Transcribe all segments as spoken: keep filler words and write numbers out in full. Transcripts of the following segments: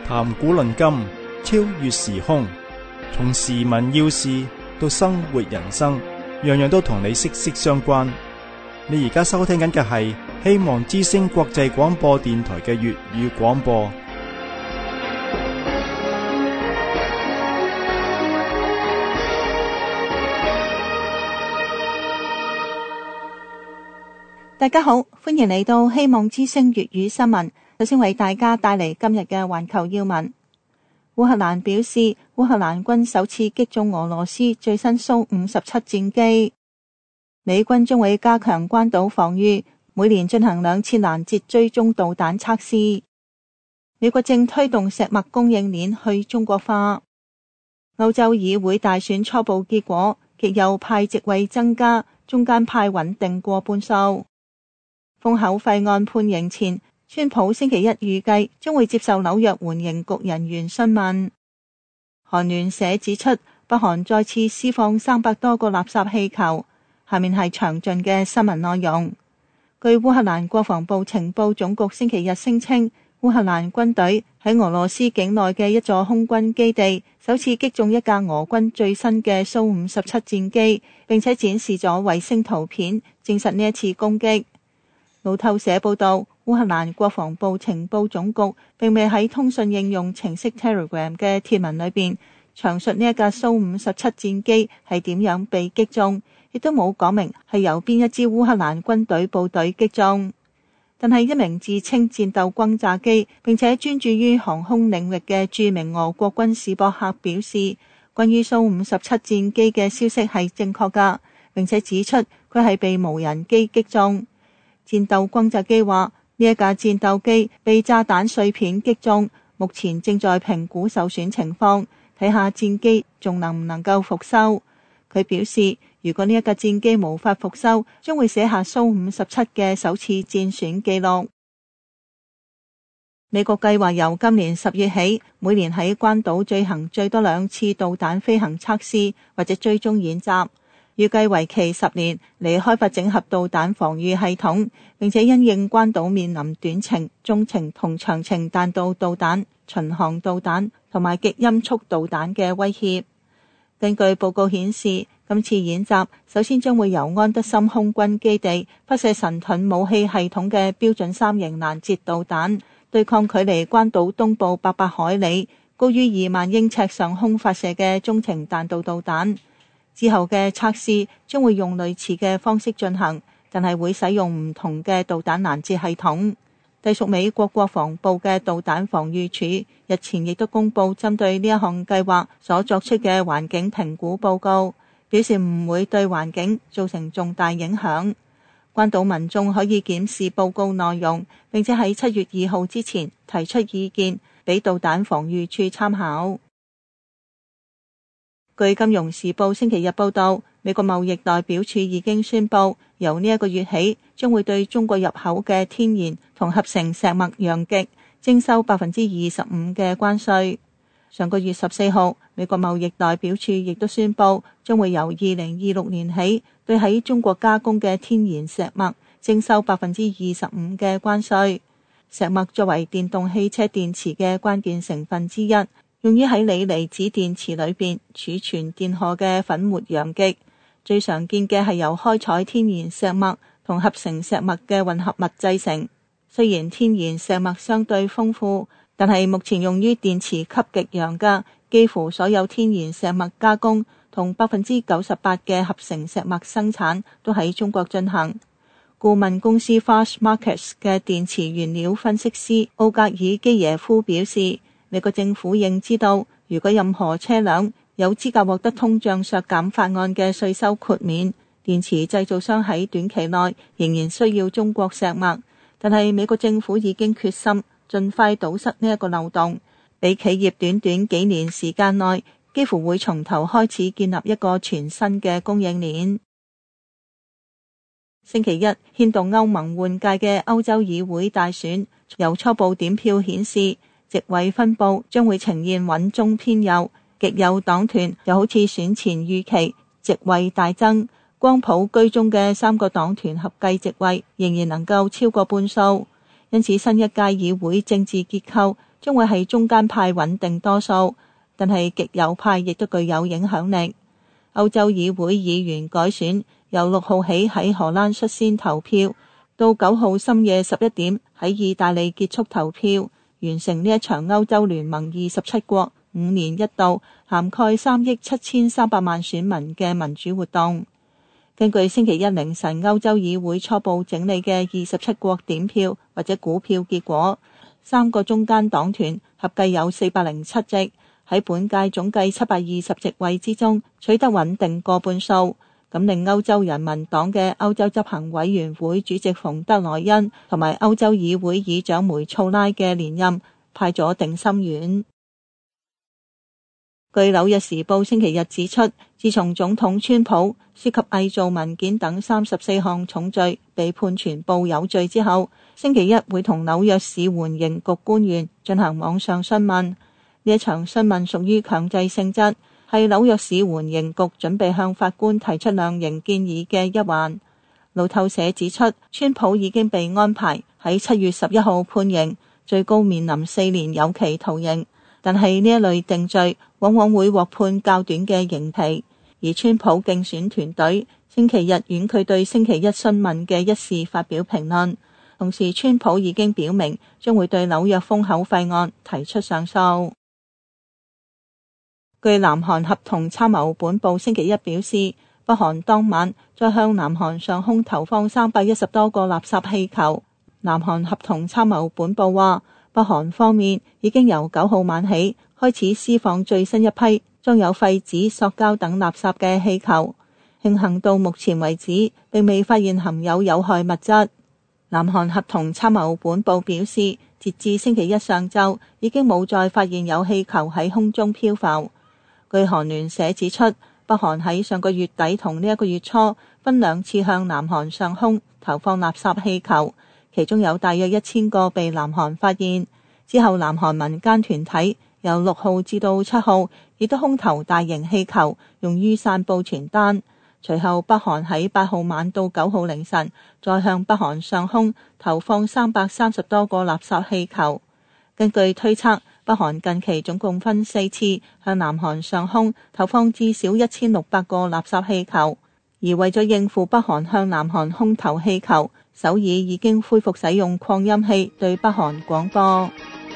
談古論今，超越時空，從時聞要事到生活人生，樣樣都同你息息相關。你而家收聽緊嘅係希望之聲國際廣播電台嘅粵語廣播。 大家好，歡迎嚟到希望之聲粵語新聞。首先為大家帶嚟今日嘅環球要聞。烏克蘭表示，烏克蘭軍首次擊中俄羅斯最新蘇五十七戰機。美軍將會加強關島防禦，每年進行兩次攔截追蹤導彈測試。美國正推動石墨供應鏈去中國化。歐洲議會大選初步結果，極右派席位增加，中間派穩定過半數。封口費案判刑前，川普星期一預計將會接受紐約緩刑局人員詢問。韓聯社指出，北韓再次施放三百多個垃圾氣球。下面係詳盡嘅新聞內容。據烏克蘭國防部情報總局星期日聲稱，烏克蘭軍隊喺俄羅斯境內嘅一座空軍基地首次擊中一架俄軍最新嘅蘇五十七戰機，並且展示咗衛星圖片，證實呢一次攻擊。路透社報道，烏克蘭國防部情報總局並未喺通訊應用程式 Telegram 嘅貼文裏邊詳述呢一架蘇五十七戰機係點樣被擊中，亦都冇講明係由邊一支烏克蘭軍隊部隊擊中。但係一名自稱戰鬥轟炸機並且專注於航空領域嘅著名俄國軍事博客表示，關於蘇五十七戰機嘅消息係正確㗎，並且指出佢係被無人機擊中。戰鬥轟炸機話，呢一架戰鬥機被炸彈碎片擊中，目前正在評估受損情況，睇下戰機仲能唔能夠復修。佢表示，如果呢一架戰機無法復修，將會寫下蘇五十七嘅首次戰損記錄。美國計劃由今年十月起，每年喺關島進行最多兩次導彈飛行測試或者追蹤演習。預計為期十年，嚟開發整合導彈防禦系統，並且因應關島面臨短程、中程同長程彈道導彈、巡航導彈同埋極音速導彈嘅威脅。根據報告顯示，今次演習首先將會由安德森空軍基地發射神盾武器系統嘅標準三型攔截導彈，對抗距離關島東部八百海里、高於二萬英尺上空發射嘅中程彈道導彈。之後嘅測試將會用類似嘅方式進行，但係會使用唔同嘅導彈攔截系統。隸屬美國國防部嘅導彈防禦處日前亦都公布針對呢一項計劃所作出嘅環境評估報告，表示唔會對環境造成重大影響。關島民眾可以檢視報告內容，並且喺七月二號之前提出意見，俾導彈防禦處參考。據金融時報星期日報道，美國貿易代表處已經宣布，由呢一個月起，將會對中國入口嘅天然同合成石墨陽極徵收百分之二十五嘅關稅。上個月十四號，美國貿易代表處亦都宣布，將會由二零二六年起，對喺中國加工嘅天然石墨徵收百分之二十五嘅關稅。石墨作為電動汽車電池嘅關鍵成分之一，用於喺鋰離子電池裏邊儲存電荷嘅粉末陽極，最常見嘅係由開採天然石墨同合成石墨嘅混合物製成。雖然天然石墨相對豐富，但係目前用於電池級極陽嘅幾乎所有天然石墨加工同百分之九十八嘅合成石墨生產都喺中國進行。顧問公司 Fastmarkets 嘅電池原料分析師奧格爾基耶夫表示，美國政府應知道，如果任何車輛有資格獲得通脹削減法案嘅稅收豁免，電池製造商喺短期內仍然需要中國石墨。但係美國政府已經決心盡快堵塞呢一個漏洞，俾企業短短幾年時間內幾乎會從頭開始建立一個全新嘅供應鏈。星期一牽動歐盟換屆嘅歐洲議會大選，由初步點票顯示，席位分佈將會呈現穩中偏右，極右黨團就好似選前預期，席位大增。光譜居中嘅三個黨團合計席位仍然能夠超過半數，因此新一屆議會政治結構將會係中間派穩定多數，但係極右派亦都具有影響力。歐洲議會議員改選由六號起喺荷蘭率先投票，到九號深夜十一點喺意大利結束投票，完成呢一場歐洲聯盟二十七國五年一度涵蓋三億七千三百萬選民嘅民主活動。根據星期一凌晨歐洲議會初步整理嘅二十七國點票或者估票結果，三個中間黨團合計有四百零七席，喺本屆總計七百二十席位之中取得穩定過半數，咁令歐洲人民黨嘅歐洲執行委員會主席馮德萊恩同埋歐洲議會議長梅措拉嘅連任派咗定心丸。據紐約時報星期日指出，自從總統川普涉及偽造文件等三十四項重罪被判全部有罪之後，星期一會同紐約市緩刑局官員進行網上詢問。呢一場詢問屬於強制性質，係紐約市緩刑局準備向法官提出量刑建議嘅一環。路透社指出，川普已經被安排喺七月十一號判刑，最高面臨四年有期徒刑。但係呢一類定罪往往會獲判較短嘅刑期，而川普競選團隊星期日婉拒對星期一詢問嘅一事發表評論。同時，川普已經表明將會對紐約封口費案提出上訴。據南韓合同參謀本部星期一表示，北韓當晚再向南韓上空投放三百一十多個垃圾氣球。南韓合同參謀本部話，北韓方面已經由九號晚起開始施放最新一批裝有廢紙、塑膠等垃圾嘅氣球，慶幸到目前為止並未發現含有有害物質。南韓合同參謀本部表示，截至星期一上晝已經冇再發現有氣球喺空中漂浮。據韓聯社指出，北韓喺上個月底同呢一個月初分兩次向南韓上空投放垃圾氣球，其中有大約一千個被南韓發現。之後，南韓民間團體由六號至到七號亦都空投大型氣球，用於散佈傳單。隨後，北韓喺八號晚到九號凌晨再向北韓上空投放三百三十多個垃圾氣球。根據推測，北韓近期總共分四次向南韓上空投放至少一千六百個垃圾氣球。而為咗應付北韓向南韓空投氣球，首爾已經恢復使用擴音器對北韓廣播。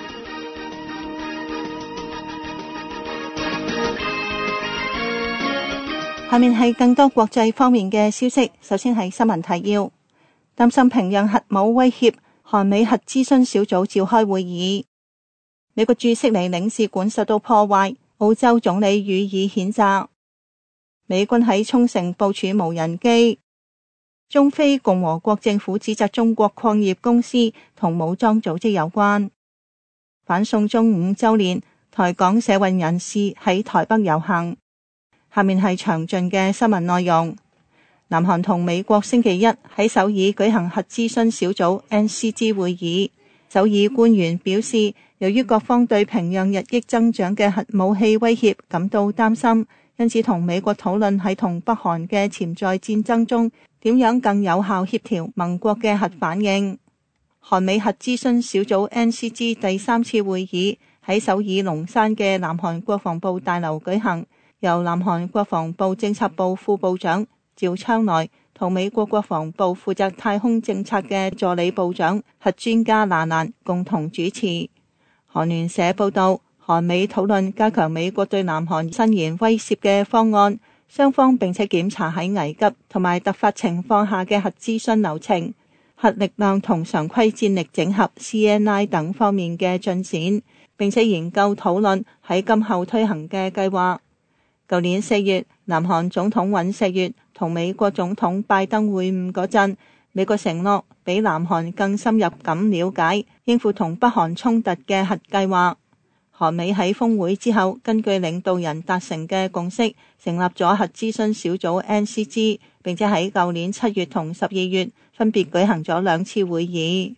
下面係更多國際方面嘅消息。首先係新聞提要：擔心平壤核武威脅，韓美核諮詢小組召開會議。美國駐悉尼領事館受到破壞，澳洲總理予以譴責。美軍喺沖繩部署無人機。中非共和國政府指責中國礦業公司同武裝組織有關。反送中五週年，台港社運人士喺台北遊行。下面係詳盡嘅新聞內容。南韓同美國星期一喺首爾舉行核諮詢小組 N C G 會議。首爾官員表示，由於各方對平壤日益增長嘅核武器威脅感到擔心，因此同美國討論喺同北韓嘅潛在戰爭中點樣更有效協調盟國嘅核反應。韓美核諮詢小組 N C G 第三次會議喺首爾龍山嘅南韓國防部大樓舉行。由南韓國防部政策部副部長趙昌來同美國國防部負責太空政策嘅助理部長核專家娜蘭共同主持。韓聯社報道，韓美討論加強美國對南韓伸延威懾嘅方案，雙方並且檢查喺危急同埋突發情況下嘅核諮詢流程、核力量同常規戰力整合 C N I 等方面嘅進展，並且研究討論喺今後推行嘅計劃。舊年四月，南韓總統尹錫悅同美國總統拜登會晤嗰陣，美國承諾比南韓更深入咁了解應付同北韓衝突嘅核計劃。韓美喺峰會之後，根據領導人達成嘅共識，成立咗核諮詢小組 N C G， 並且喺舊年七月同十二月分別舉行咗兩次會議。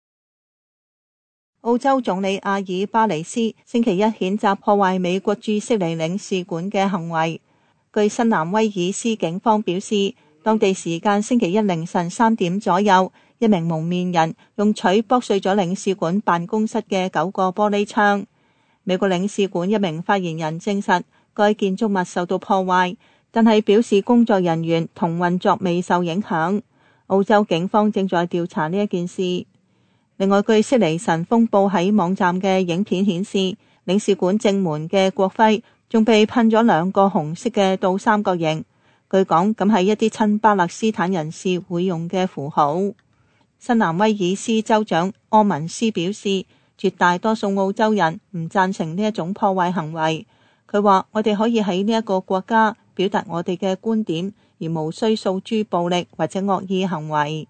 澳洲總理阿爾巴尼斯星期一譴責破壞美國駐悉尼領事館嘅行為。據新南威爾斯警方表示，當地時間星期一凌晨三點左右， 一名蒙面人用錘剝碎咗領事館辦公室嘅九個玻璃窗。美國領事館一名發言人證實，該建築物受到破壞，但係表示工作人員同運作未受影響。澳洲警方正在調查呢一件事。另外，據悉尼晨鋒報喺網站嘅影片顯示，領事館正門嘅國徽仲被噴咗兩個紅色嘅倒三角形。據講，咁係一啲親巴勒斯坦人士會用嘅符號。新南威爾斯州長柯文斯表示，絕大多數澳洲人唔贊成呢一種破壞行為。佢話：我哋可以喺呢一個國家表達我哋嘅觀點，而無需訴諸暴力或者惡意行為。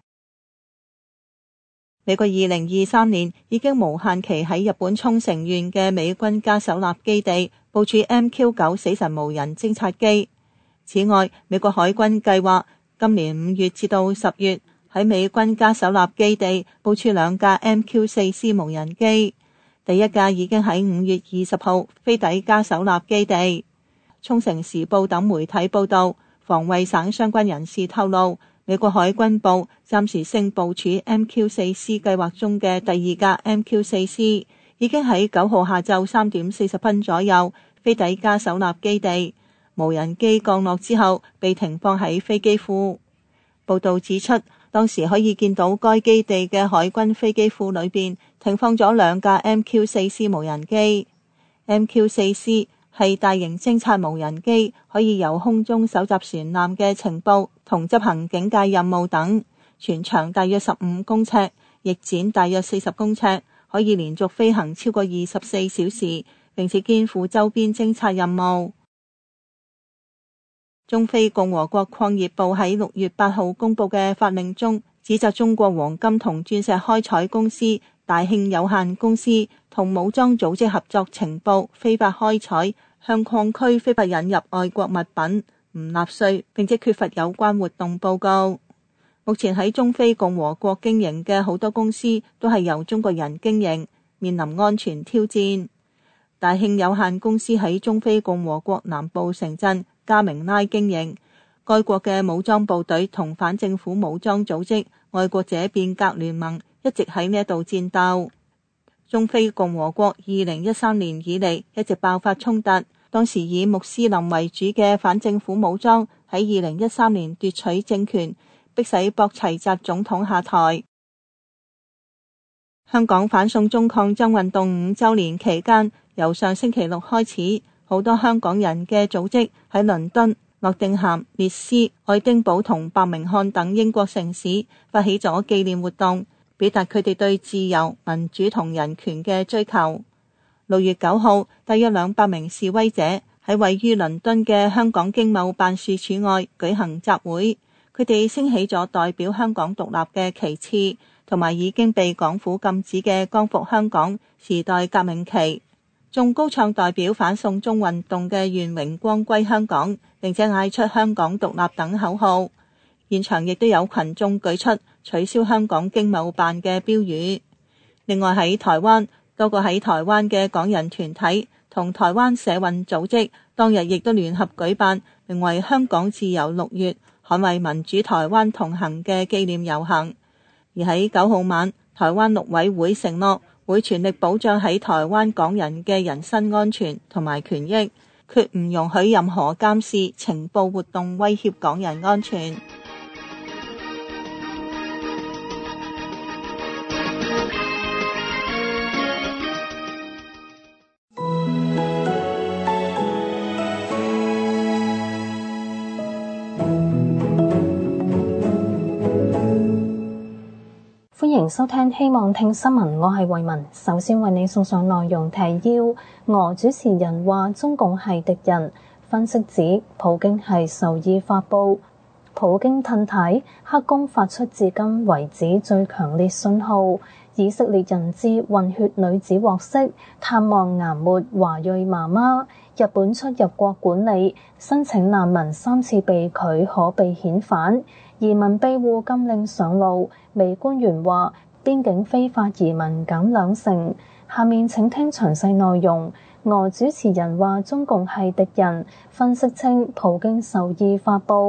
美國二零二三年已經無限期喺日本沖繩縣嘅美軍加手納基地部署 M Q 九死神無人偵察機。此外，美國海軍計劃今年五月至到十月喺美軍加手納基地部署兩架 M Q 四 C 無人機。第一架已經喺五月二十號飛抵加手納基地。沖繩時報等媒體報道，防衛省相關人士透露，美國海軍部暫時性部署 M Q 四 C 計劃中嘅第二架 M Q 四 C 已經喺九號下晝三點四十分左右飛抵加手納基地。無人機降落之後被停放喺飛機庫。報道指出，當時可以見到該基地嘅海軍飛機庫裏邊停放咗兩架 M Q 四 C 無人機。M Q 四 C 係大型偵察無人機，可以由空中搜集船艦嘅情報同執行警戒任務等。全長大約十五公尺，翼展大約四十公尺，可以連續飛行超過二十四小時，並且肩負周邊偵察任務。中非共和國礦業部喺六月八號公布嘅法令中，指責中國黃金同鑽石開採公司大慶有限公司同武裝組織合作情報，非法開採，向礦區非法引入外國物品，唔納稅，並且缺乏有關活動報告。目前喺中非共和國經營嘅好多公司都係由中國人經營，面臨安全挑戰。大慶有限公司喺中非共和國南部城鎮加明拉經營，該國嘅武裝部隊同反政府武裝組織愛國者變革聯盟一直喺呢一度戰鬥。中非共和國二零一三年以嚟一直爆發衝突，當時以穆斯林為主嘅反政府武裝喺二零一三年奪取政權，迫使博齊澤總統下台。香港反送中抗爭運動五週年期間，由上星期六開始，好多香港人嘅組織喺倫敦、諾定咸、列斯、愛丁堡同伯明翰等英國城市發起咗紀念活動，表達佢哋對自由、民主同人權嘅追求。六月九號，大約兩百名示威者喺位於倫敦嘅香港經貿辦事處外舉行集會，佢哋升起咗代表香港獨立嘅旗幟，同埋已經被港府禁止嘅光復香港時代革命旗，仲高唱代表反送中運動嘅願榮光歸香港，並且嗌出香港獨立等口號。現場亦都有群眾舉出取消香港經貿辦嘅標語。另外喺台灣，多個喺台灣嘅港人團體同台灣社運組織當日亦都聯合舉辦名為香港自由六月捍衛民主台灣同行嘅紀念遊行。而喺九號晚，台灣陸委會承諾會全力保障喺台灣港人嘅人身安全同埋權益，決唔容許任何監視、情報活動威脅港人安全。 歡迎收聽希望聽新聞，我係慧文。首先為你送上內容提要。俄主持人話中共係敵人，分析指普京係授意發布。普京褪軚，黑宮發出至今為止最強烈信號。以色列人質混血女子獲釋，探望癌末華裔媽媽。日本出入國管理，申請難民三次被拒可被遣返。移民庇護禁令上路，美官員話邊境非法移民減兩成。下面請聽詳細內容。俄主持人話中共係敵人，分析稱普京授意發布。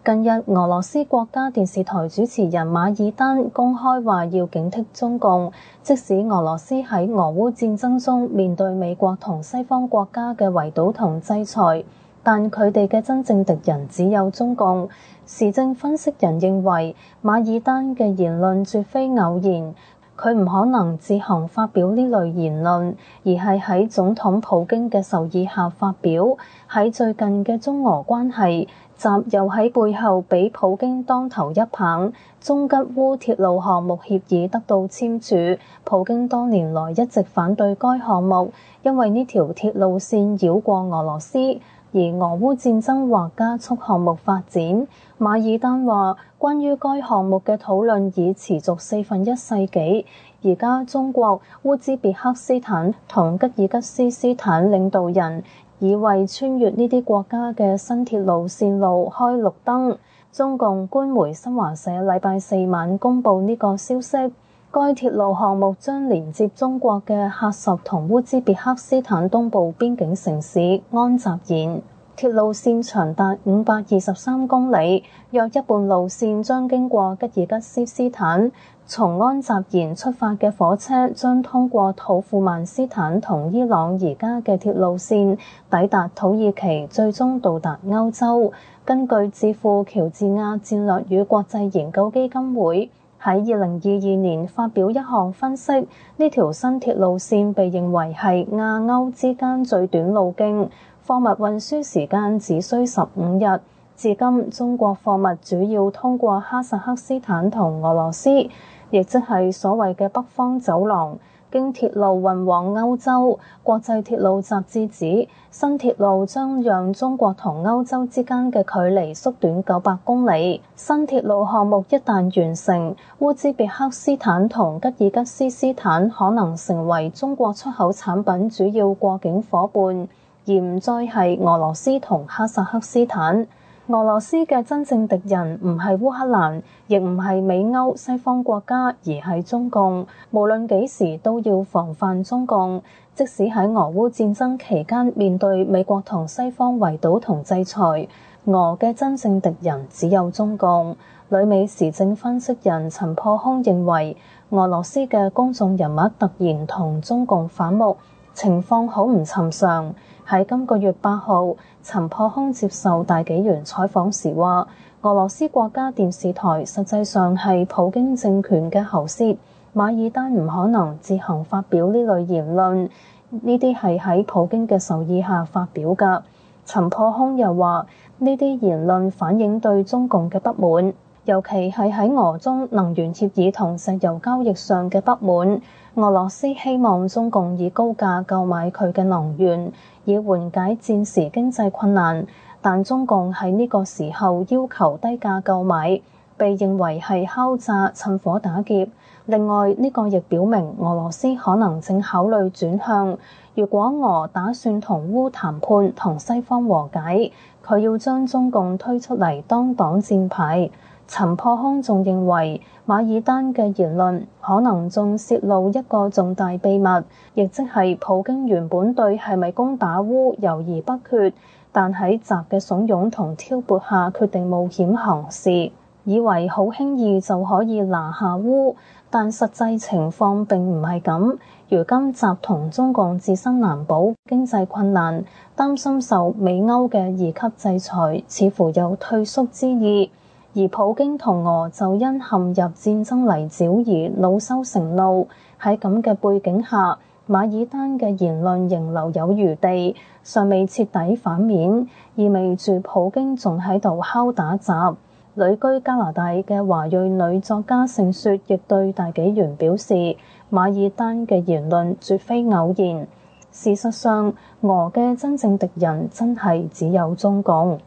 近日，俄羅斯國家電視台主持人馬爾丹公開話要警惕中共，即使俄羅斯喺俄烏戰爭中面對美國同西方國家嘅圍堵同制裁，但佢哋嘅真正敵人只有中共。時政分析人認為，馬爾丹嘅言論絕非偶然，佢唔可能自行發表呢類言論，而係喺總統普京嘅授意下發表。喺最近嘅中俄關係，習又喺背後俾普京當頭一棒，中吉烏鐵路項目協議得到簽署，普京多年來一直反對該項目，因為呢條鐵路線繞過俄羅斯，而俄烏戰爭或加速項目發展。馬爾丹話，關於該項目嘅討論已持續四分一世紀，而家中國、烏茲別克斯坦同吉爾吉斯斯坦領導人已為穿越呢啲國家嘅新鐵路線路開綠燈。中共官媒新華社禮拜四晚公佈呢個消息，該鐵路項目將連接中國嘅喀什同烏茲別克斯坦東部邊境城市安扎延。鐵路線長達五百二十三公里，約一半路線將經過吉爾吉斯斯坦。從安扎延出發嘅火車將通過土庫曼斯坦同伊朗而家嘅鐵路線，抵達土耳其，最終到達歐洲。根據智庫喬治亞戰略與國際研究基金會喺二零二二年發表一項分析，呢條新鐵路線被認為係亞歐之間最短路徑，貨物運輸時間只需十五日。至今，中國貨物主要通過哈薩克斯坦同俄羅斯，亦即係所謂嘅北方走廊，經鐵路運往歐洲。國際鐵路雜誌指，新鐵路將讓中國同歐洲之間嘅距離縮短九百公里。新鐵路項目一旦完成，烏茲別克斯坦同吉爾吉斯斯坦可能成為中國出口產品主要過境伙伴，而唔再係俄羅斯同哈薩克斯坦。俄羅斯嘅真正敵人唔係烏克蘭，亦唔係美歐西方國家，而係中共。無論幾時都要防範中共，即使喺俄烏戰爭期間面對美國同西方圍堵同制裁，俄嘅真正敵人只有中共。旅美時政分析人陳破空認為，俄羅斯嘅公眾人物突然同中共反目，情況好唔尋常。喺今個月八號，陳破空接受大紀元採訪時話，俄羅斯國家電視台實際上係普京政權嘅喉舌，馬爾丹唔可能自行發表呢類言論，呢啲係喺普京嘅授意下發表㗎。陳破空又話，呢啲言論反映對中共嘅不滿，尤其係喺俄中能源協議同石油交易上嘅不滿。俄羅斯希望中共以高價購買佢嘅能源，以緩解戰時經濟困難，但中共喺呢個時候要求低價購買，被認為係敲詐、趁火打劫。另外，呢個亦表明俄羅斯可能正考慮轉向。如果俄打算同烏談判、同西方和解，佢要將中共推出嚟當擋箭牌。陳破空仲認為，馬爾丹嘅言論可能仲泄露一個重大秘密，亦即係普京原本對係咪攻打烏猶豫不決，但喺習嘅慫恿同挑撥下決定冒險行事，以為好輕易就可以拿下烏，但實際情況並唔係咁。如今習同中共自身難保，經濟困難，擔心受美歐嘅二級制裁，似乎有退縮之意。而普京同俄就因陷入戰爭泥沼而惱羞成怒。喺咁嘅背景下，馬爾丹嘅言論仍留有餘地，尚未徹底反面，意味住普京仲喺度敲打習。旅居加拿大嘅華裔女作家盛雪亦對大紀元表示，馬爾丹嘅言論絕非偶然。事實上，俄嘅真正敵人真係只有中共。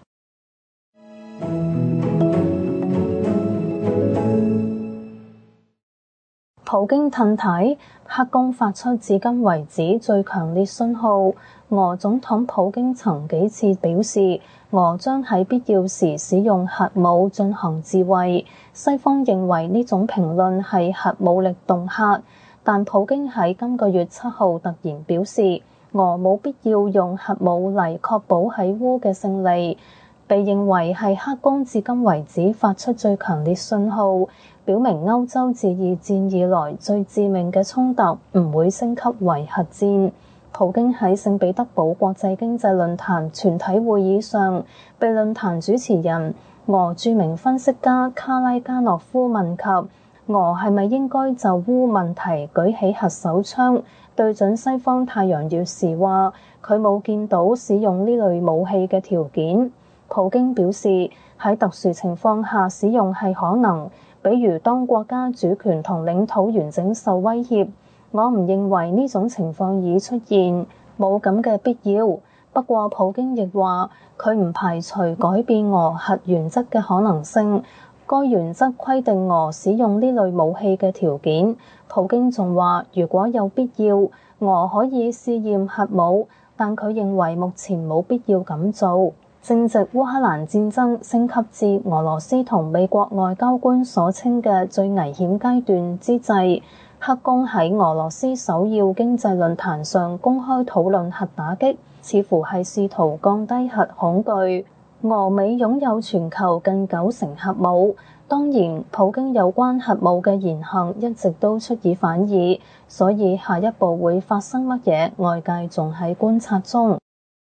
普京褪軚，黑宮發出至今為止最強烈信號。俄總統普京曾幾次表示，俄將喺必要時使用核武進行自衛。西方認為呢種評論係核武力恫嚇，但普京喺今個月七號突然表示，俄冇必要用核武嚟確保喺烏嘅勝利。 被認為係黑宮至今為止發出最強烈信號，表明歐洲自二戰以來最致命嘅衝突唔會升級為核戰。普京喺聖彼得堡國際經濟論壇全體會議上，被論壇主持人俄著名分析家卡拉加諾夫問及俄係咪應該就烏問題舉起核手槍對準西方太陽穴時，話佢冇見到使用呢類武器嘅條件。普京表示喺特殊情況下使用係可能，比如當國家主權同領土完整受威脅。我唔認為呢種情況已出現，冇咁嘅必要。不過普京亦話佢唔排除改變俄核原則嘅可能性，該原則規定俄使用呢類武器嘅條件。普京仲話如果有必要，俄可以試驗核武，但佢認為目前冇必要咁做。正值烏克蘭戰爭升級至俄羅斯同美國外交官所稱嘅最危險階段之際，黑宮喺俄羅斯首要經濟論壇上公開討論核打擊，似乎係試圖降低核恐懼。俄美擁有全球近九成核武，當然普京有關核武嘅言行一直都出爾反爾，所以下一步會發生乜嘢，外界仲喺觀察中。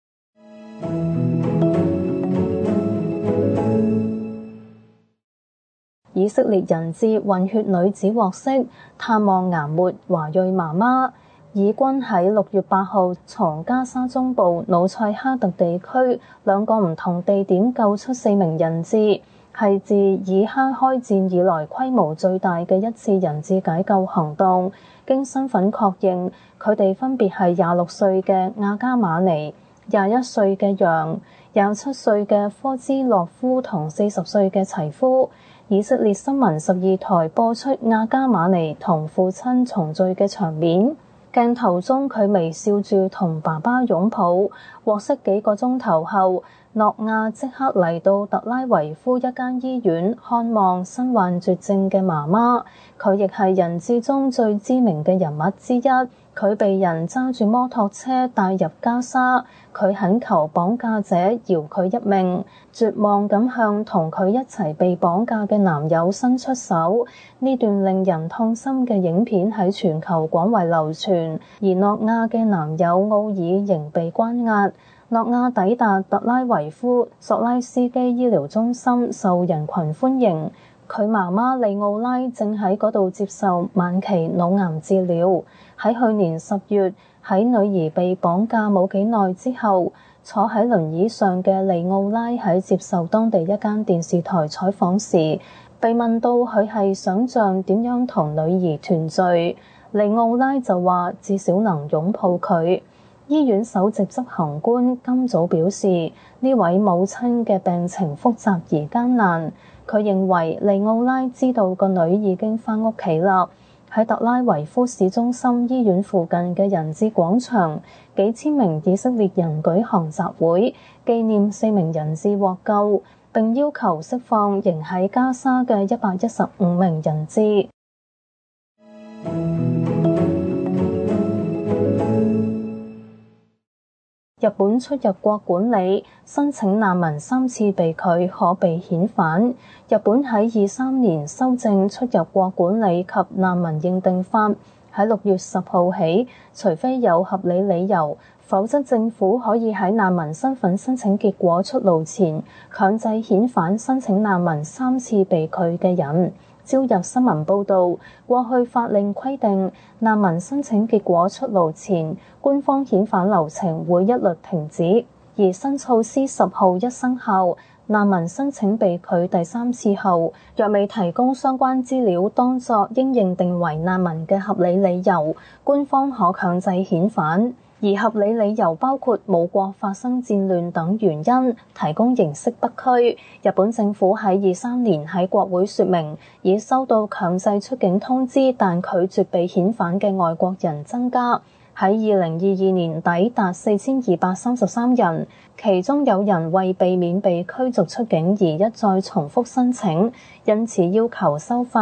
以色列人質混血女子獲釋，探望癌末華裔媽媽。以軍喺六月八號從加沙中部努塞哈特地區兩個唔同地點救出四名人質，係自以哈開戰以來規模最大嘅一次人質解救行動。經身份確認，佢哋分別係廿六歲嘅亞加馬尼、廿一歲嘅楊、廿七歲嘅科茲洛夫同四十歲嘅齊夫。以色列新聞十二台播出亞加馬尼同父親重聚嘅場面，鏡頭中佢微笑住同爸爸擁抱。獲釋幾個鐘頭後，諾亞即刻嚟到特拉維夫一間醫院看望身患絕症嘅媽媽。佢亦係人質中最知名嘅人物之一。佢被人揸住摩托車帶入加沙，佢懇求綁架者饒佢一命，絕望咁向同佢一齊被綁架嘅男友伸出手。呢段令人痛心嘅影片喺全球廣為流傳，而諾亞嘅男友奧爾仍被關押。諾亞抵達特拉維夫索拉斯基醫療中心，受人群歡迎。佢媽媽利奧拉正喺嗰度接受晚期腦癌治療。喺去年十月，喺女兒被綁架冇幾耐之後，坐喺輪椅上嘅利奧拉喺接受當地一間電視台採訪時，被問到佢係想像點樣同女兒團聚，利奧拉就話至少能擁抱佢。醫院首席執行官今早表示，呢位母親嘅病情複雜而艱難。佢認為利奧拉知道個女已經返屋企啦。喺特拉維夫市中心醫院附近嘅人質廣場，幾千名以色列人舉行集會，紀念四名人質獲救，並要求釋放仍喺加沙嘅一百一十五名人質。日本出入國管理申請難民三次被拒，可被遣返。日本喺二三年修正出入國管理及難民認定法，喺六月十號起，除非有合理理由，否則政府可以喺難民身份申請結果出爐前強制遣返申請難民三次被拒嘅人。朝日新聞報導，過去法令規定，難民申請結果出爐前，官方遣返流程會一律停止。而新措施十號一生效，難民申請被拒第三次後，若未提供相關資料當作應認定為難民嘅合理理由，官方可強制遣返。而合理理由包括母國發生戰亂等原因，提供形式不拘。日本政府喺二三年喺國會說明，已收到強制出境通知但拒絕被遣返嘅外國人增加，喺二零二二年底達四千二百三十三人，其中有人為避免被驅逐出境而一再重複申請，因此要求修法。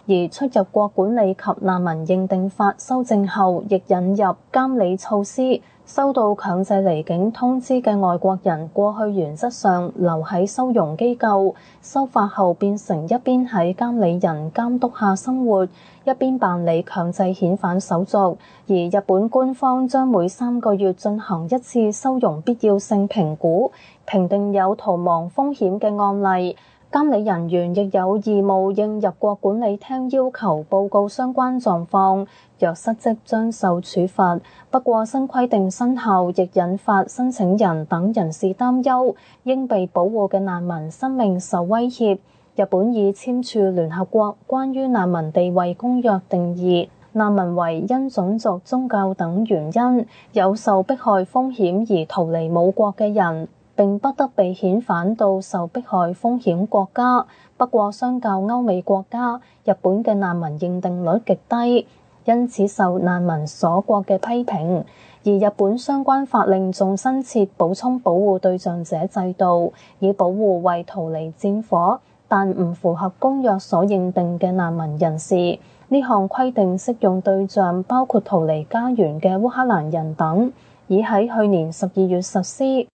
而出入國管理及難民認定法修正後，亦引入監理措施。收到強制離境通知嘅外國人，過去原則上留喺收容機構，修法後變成一邊喺監理人監督下生活，一邊辦理強制遣返手續。而日本官方將每三個月進行一次收容必要性評估，評定有逃亡風險嘅案例。監理人員亦有義務應入國管理廳要求報告相關狀況，若失職將受處罰。不過新規定生效亦引發申請人等人士擔憂，應被保護嘅難民生命受威脅。日本已簽署聯合國關於難民地位公約，定義難民為因種族、宗教等原因有受迫害風險而逃離母國嘅人，並不得被遣返到受迫害風險國家。不過相較歐美國家，日本嘅難民認定率極低，因此受難民鎖國嘅批評。而日本相關法令仲新設補充保護對象者制度，以保護為逃離戰火但唔符合公約所認定嘅難民人士。呢項規定適用對象包括逃離家園嘅烏克蘭人等，已喺去年十二月實施。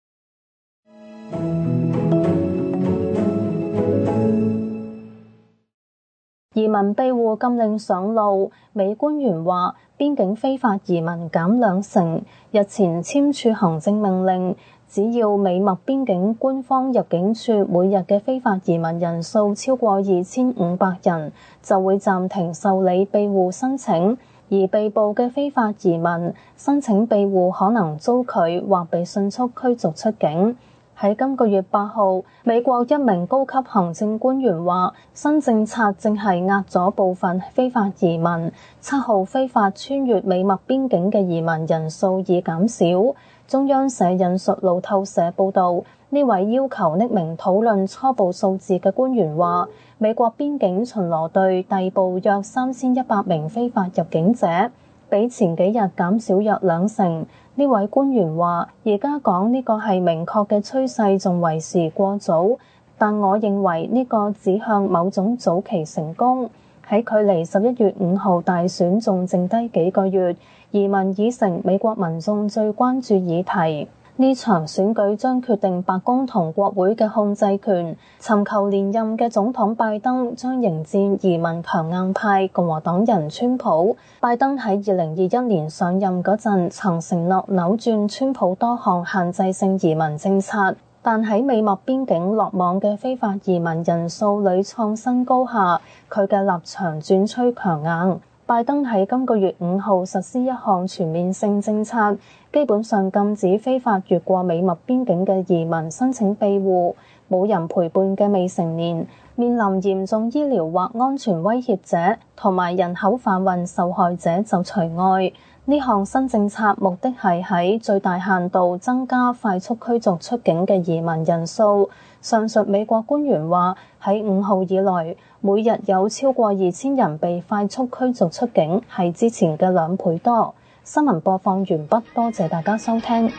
移民庇護禁令上路，美官員話邊境非法移民減兩成。日前簽署行政命令，只要美墨邊境官方入境處每日嘅非法移民人數超過二千五百人，就會暫停受理庇護申請。而被捕嘅非法移民申請庇護可能遭拒或被迅速驅逐出境。喺今個月八號，美國一名高級行政官員話，新政策正係壓咗部分非法移民。七號非法穿越美墨邊境嘅移民人數已減少。中央社引述路透社報導，呢位要求匿名討論初步數字嘅官員話，美國邊境巡邏隊逮捕約三千一百名非法入境者，比前幾日減少約兩成。呢位官員話，而家講呢個係明確嘅趨勢仲為時過早，但我認為呢個指向某種早期成功。喺距離十一月五號大選仲剩低幾個月，移民已成美國民眾最關注議題。呢場選舉將決定白宮同國會嘅控制權。尋求連任嘅總統拜登將迎戰移民強硬派共和黨人川普。拜登喺二零二一年上任嗰陣曾承諾扭轉川普多項限制性移民政策，但喺美墨邊境落網嘅非法移民人數屢創新高下，佢嘅立場轉趨強硬。拜登喺今個月五號實施一項全面性政策，基本上禁止非法越過美墨邊境嘅移民申請庇護，冇人陪伴嘅未成年、面臨嚴重醫療或安全威脅者同埋人口販運受害者就除外。呢項新政策目的係喺最大限度增加快速驅逐出境嘅移民人數。上述美國官員話，喺五號以來，每日有超過二千人被快速驅逐出境，係之前嘅兩倍多。新聞播放完畢，多謝大家收聽。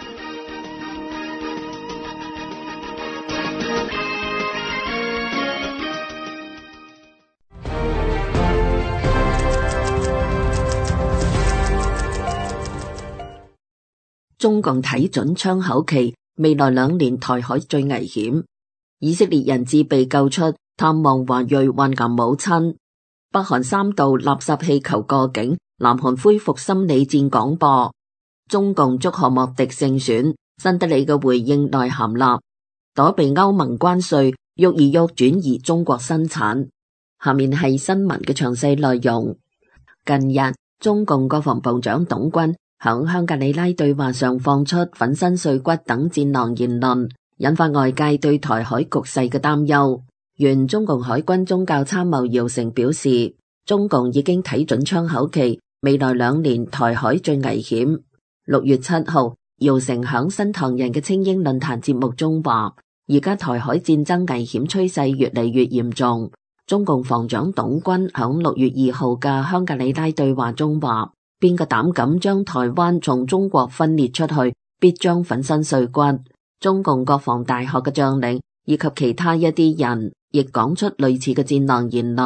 中共睇準槍口期，未來兩年台海最危險。以色列人質被救出，探望華裔患癌母親。北韓三度垃圾氣球過境，南韓恢復心理戰廣播。中共祝賀莫迪勝選，新德里嘅回應內涵立，躲避歐盟關稅，喐而喐轉移中國生產。下面係新聞嘅詳細內容。近日，中共國防部長董軍響香格里拉對話上放出粉身碎骨等戰狼言論，引發外界對台海局勢嘅擔憂。原中共海軍宗教參謀姚成表示，中共已經睇準槍口期，未來兩年台海最危險。六月七號，姚成響新唐人嘅清英論壇節目中話，而家台海戰爭危險趨勢越嚟越嚴重。中共防長董軍響六月二號嘅香格里拉對話中話，邊個膽敢將台灣從中國分裂出去，必將粉身碎骨。中共國防大學嘅將領以及其他一啲人亦講出類似嘅戰狼言論，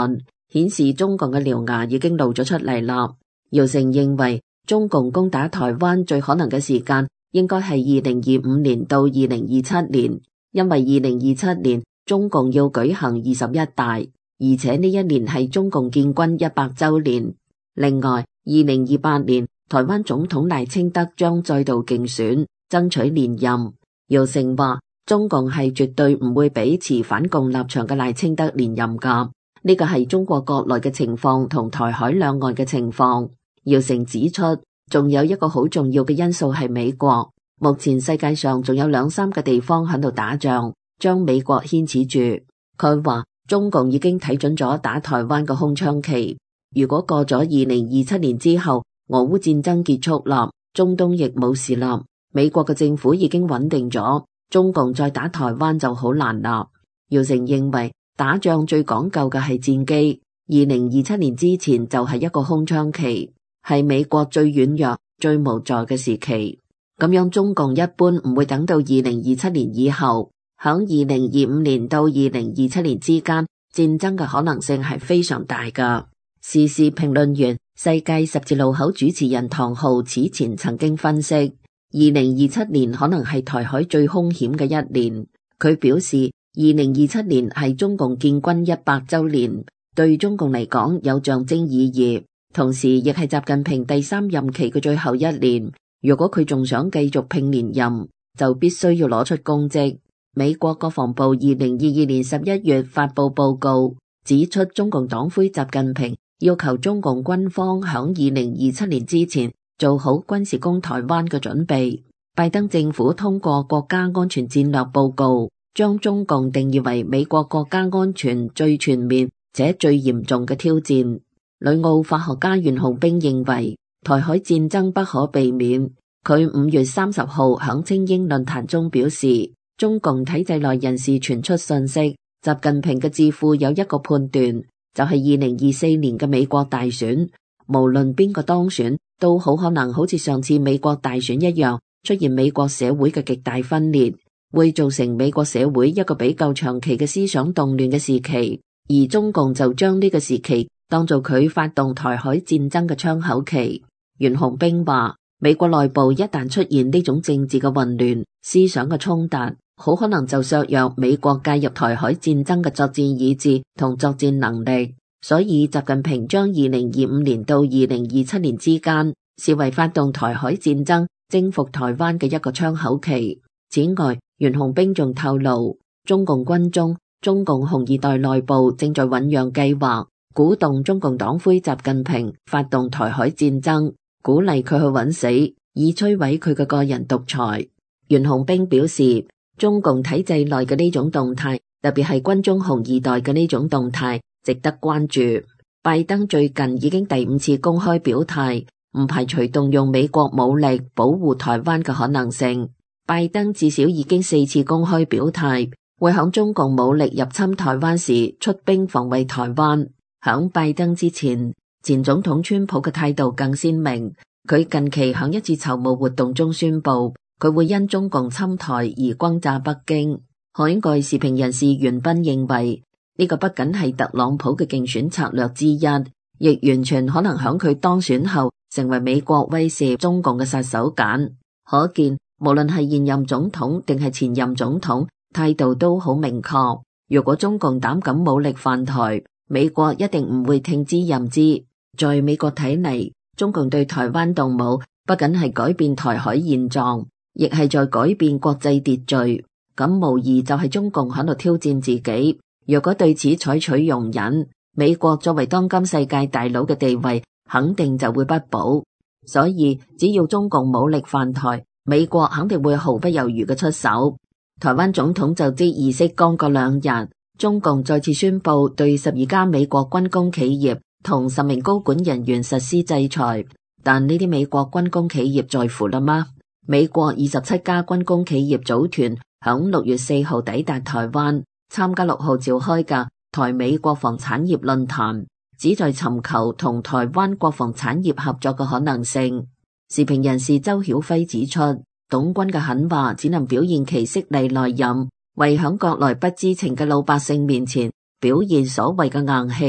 顯示中共嘅獠牙已經露咗出嚟啦。姚成認為，中共攻打台灣最可能嘅時間應該係二零二五年到二零二七年，因為二零二七年中共要舉行二十一大，而且呢一年係中共建軍一百週年。另外，二零二八年台灣總統賴清德將再度競選，爭取連任。姚成話，中共係絕對唔會俾持反共立場嘅賴清德連任㗎，呢個係中國國內嘅情況同台海兩岸嘅情況。姚成指出，仲有一個好重要嘅因素係美國。目前世界上仲有兩三個地方喺度打仗，將美國牽扯住。佢話中共已經睇準咗打台灣嘅空窗期。如果過咗二零二七年之後，俄烏戰爭結束啦，中東亦冇事啦，美國嘅政府已經穩定咗，中共再打台灣就好難啦。姚成認為打仗最講究嘅係戰機，二零二七年之前就係一個空窗期，係美國最軟弱、最無助嘅時期。咁樣中共一般唔會等到二零二七年以後，響二零二五年到二零二七年之間，戰爭嘅可能性係非常大㗎。時事評論員、世界十字路口主持人唐浩此前曾經分析，二零二七年可能係台海最兇險嘅一年。佢表示，二零二七年係中共建軍一百週年，對中共嚟講有象徵意義，同時亦係習近平第三任期嘅最後一年。如果佢仲想繼續拼連任，就必須要攞出功績。美國國防部二零二二年十一月發佈報告，指出中共黨魁習近平要求中共軍方響二零二七年之前做好軍事攻台灣嘅準備。拜登政府通過國家安全戰略報告，將中共定義為美國國家安全最全面且最嚴重嘅挑戰。旅澳法學家袁浩兵認為，台海戰爭不可避免。佢五月三十號響清英論壇中表示，中共體制內人士傳出信息，習近平嘅智庫有一個判斷，就係二零二四年嘅美國大選，無論邊個當選，都好可能好似上次美國大選一樣，出現美國社會嘅極大分裂，會造成美國社會一個比較長期嘅思想動亂嘅時期，而中共就將呢個時期當做佢發動台海戰爭嘅窗口期。袁洪兵話，美國內部一旦出現呢種政治嘅混亂、思想嘅衝突，好可能就削弱美國介入台海戰爭嘅作戰意志同作戰能力。所以習近平將二零二五年到二零二七年之間視為發動台海戰爭、征服台灣嘅一個窗口期。此外，袁洪兵仲透露，中共軍中、中共紅二代內部正在醞釀計劃，鼓動中共黨魁習近平發動台海戰爭，鼓勵佢去揾死，以摧毀佢嘅個人獨裁。袁洪兵表示，中共體制內嘅呢種動態，特別係軍中紅二代嘅呢種動態，值得關注。拜登最近已經第五次公開表態，唔排除動用美國武力保護台灣嘅可能性。拜登至少已經四次公開表態，會響中共武力入侵台灣時出兵防衛台灣。響拜登之前，前總統川普嘅態度更鮮明。佢近期響一次籌募活動中宣布，佢會因中共侵台而轟炸北京。海外時評人士袁斌認為，呢個不僅係特朗普嘅競選策略之一，亦完全可能響佢當選後成為美國威懾中共嘅殺手鐧。可見，無論係現任總統定係前任總統，態度都好明確。如果中共膽敢武力犯台，美國一定唔會聽之任之。在美國睇嚟，中共對台灣動武，不僅係改變台海現狀，亦係在改變國際秩序。咁無疑就係中共喺度挑戰自己。若果對此採取容忍，美國作為當今世界大佬嘅地位，肯定就會不保。所以只要中共武力犯台，美國肯定會毫不猶豫嘅出手。台灣總統就職儀式剛過兩日，中共再次宣布對十二家美國軍工企業同十名高管人員實施制裁。但呢啲美國軍工企業在乎啦嗎？美國二十七家軍工企業組團響六月四號抵達台灣，參加六號召開嘅台美國防產業論壇，旨在尋求同台灣國防產業合作嘅可能性。時評人士周曉輝指出，董軍嘅狠話只能表現其色厲內荏，為響國內不知情嘅老百姓面前表現所謂嘅硬氣。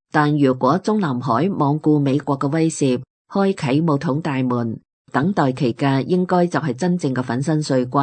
但如果中南海罔顧美國嘅威脅，開啟武統大門，等待其嘅應該就係真正嘅粉身碎骨。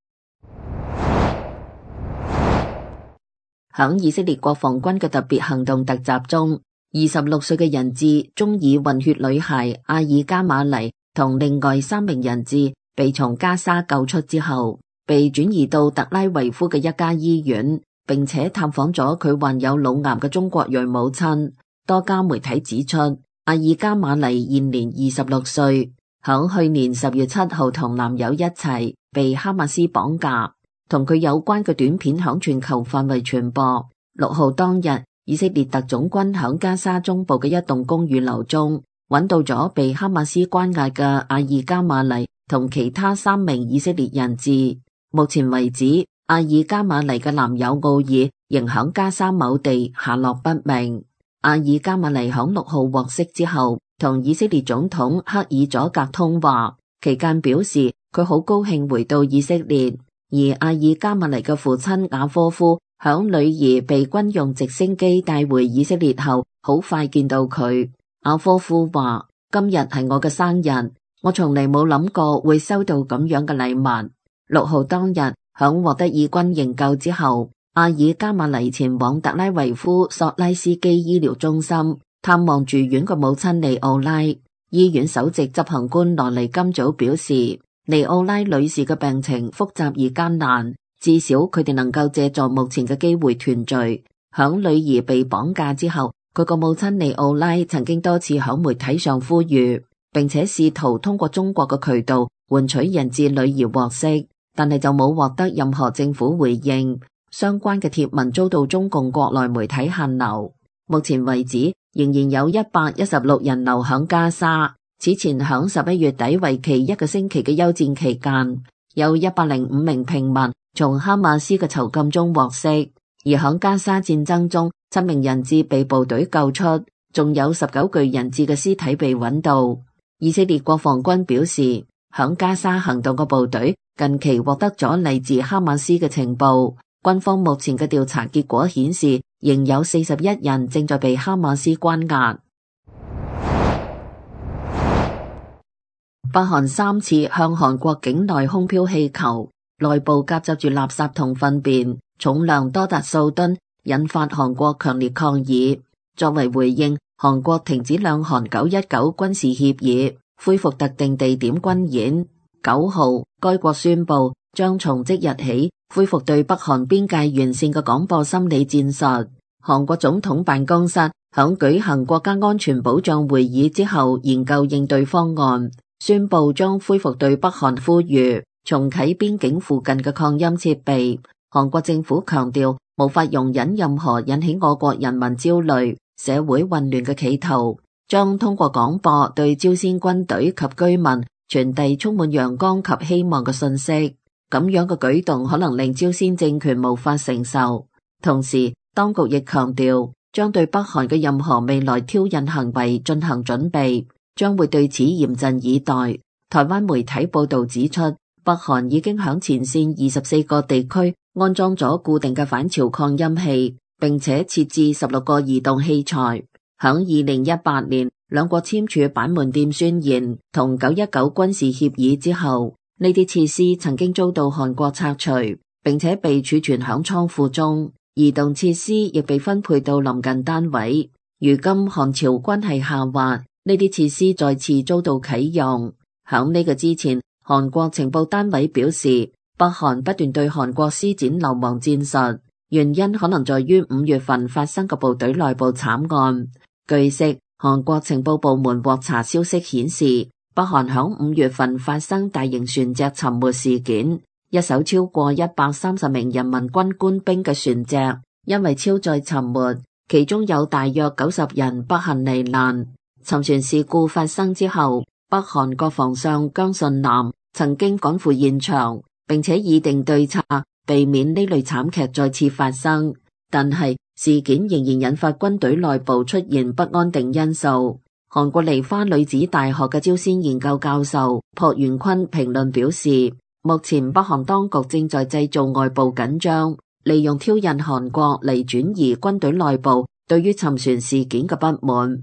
響以色列國防軍嘅特別行動突襲中，二十六歲嘅人質中以混血女孩阿爾加馬尼同另外三名人質被從加沙救出之後，被轉移到特拉維夫嘅一家醫院，並且探訪咗佢患有腦癌嘅中國裔母親。多家媒體指出，阿爾加馬尼現年二十六歲，響去年十月七號同男友一齊被哈馬斯綁架，同佢有關嘅短片響全球範圍傳播。六號當日，以色列特種軍響加沙中部嘅一棟公寓樓中揾到咗被哈馬斯關押嘅阿爾加馬尼同其他三名以色列人質。目前為止，阿爾加馬尼嘅男友奧爾仍響加沙某地下落不明。阿爾加馬尼響六號獲釋之後，同以色列總統克爾佐格通話，期間表示佢好高興回到以色列。而阿爾加馬尼嘅父親雅科夫響女兒被軍用直升機帶回以色列後，好快見到佢。雅科夫話：今日係我嘅生日，我從嚟冇諗過會收到咁樣嘅禮物。六號當日響獲得以軍營救之後，阿爾加馬尼前往特拉維夫索拉斯基醫療中心探望住院嘅母親尼奧拉。醫院首席執行官羅尼今早表示，尼奧拉女士嘅病情複雜而艱難，至少佢哋能夠借助目前嘅機會團聚。響女兒被綁架之後，佢個母親尼奧拉曾經多次響媒體上呼籲，並且試圖通過中國嘅渠道換取人質女兒獲釋，但係就冇獲得任何政府回應。相關嘅貼文遭到中共國內媒體限流。目前為止，仍然有一百一十六人留響加沙。此前響十一月底為期一個星期嘅休戰期間，有一百零五名平民從哈馬斯嘅囚禁中獲釋，而響加沙戰爭中，七名人質被部隊救出，仲有十九具人質嘅屍體被揾到。以色列國防軍表示，響加沙行動嘅部隊近期獲得咗嚟自哈馬斯嘅情報。軍方目前嘅調查結果顯示，仍有四十一人正在被哈馬斯關押。北韓三次向韓國境內空飄氣球，內部夾雜住垃圾同糞便，重量多達數噸，引發韓國強烈抗議。作為回應，韓國停止兩韓九一九軍事協議，恢復特定地點軍演。九號，該國宣布將從即日起恢復對北韓邊界完善嘅廣播心理戰術。韓國總統辦公室響舉行國家安全保障會議之後，研究應對方案，宣布將恢復對北韓呼籲重啟邊境附近嘅擴音設備。韓國政府強調，無法容忍任何引起我國人民焦慮、社會混亂嘅企圖，將通過廣播對朝鮮軍隊及居民傳遞充滿陽光及希望嘅信息。咁樣嘅舉動可能令朝鮮政權無法承受。同時，當局亦強調，將對北韓嘅任何未來挑釁行為進行準備，將會對此嚴陣以待。台灣媒體報道指出，北韓已經響前線二十四個地區安裝咗固定嘅反潮擴音器，並且設置十六個移動器材。響二零一八年，兩國簽署板門店宣言同九一九軍事協議之後，呢啲設施曾經遭到韓國拆除，並且被儲存響倉庫中。移動設施亦被分配到鄰近單位。如今韓朝關係下滑，呢啲設施再次遭到啟用。響呢個之前，韓國情報單位表示，北韓不斷對韓國施展流亡戰術，原因可能在於五月份發生嘅部隊內部慘案。據悉，韓國情報部門獲查消息顯示，北韓響五月份發生大型船隻沉沒事件，一艘超過一百三十名人民軍官兵嘅船隻因為超載沉沒，其中有大約九十人不幸罹難。沉船事故發生之後，北韓國防相姜信南曾經趕赴現場，並且擬定對策，避免呢類慘劇再次發生。但係事件仍然引發軍隊內部出現不安定因素。韓國梨花女子大學嘅朝鮮研究教授朴元坤評論表示，目前北韓當局正在製造外部緊張，利用挑釁韓國嚟轉移軍隊內部對於沉船事件嘅不滿。